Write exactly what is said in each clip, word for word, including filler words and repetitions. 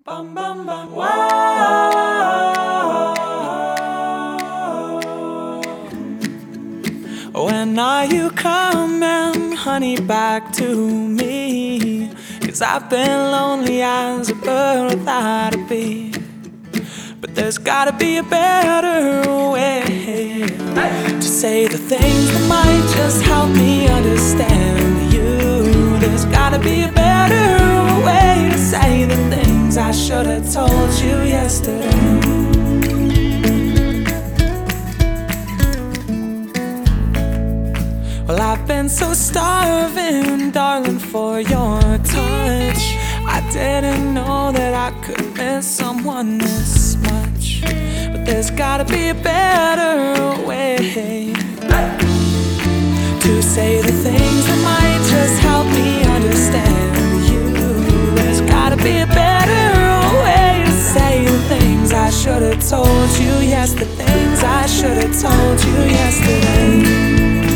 Bum, bum, bum. Whoa. When are you coming, honey, back to me? 'Cause I've been lonely as a bird without a bee. But there's gotta be a better way to say the things that might just help me understand you. There's gotta be a better way to say the things I should have told you yesterday. Well, I've been so starving, darling, for your touch. I didn't know that I could miss someone this much. But there's gotta be a better way to say the things that might just help me understand you. There's gotta be a better way to say the things I should have told you. Yes, the things I should have told you yesterday.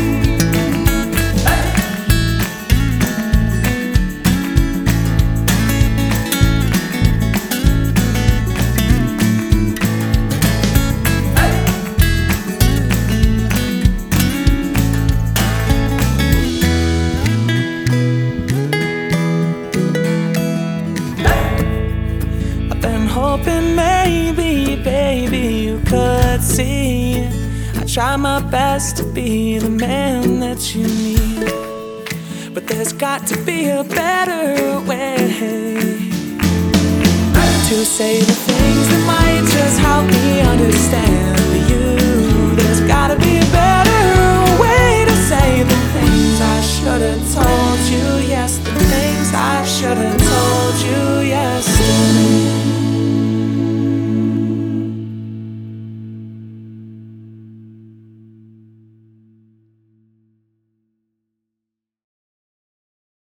Hoping maybe, baby, you could see I try my best to be the man that you need. But there's got to be a better way to say the things that might just help me understand you. There's gotta be a better way to say the things I should have told you. Yes, the things I should have told you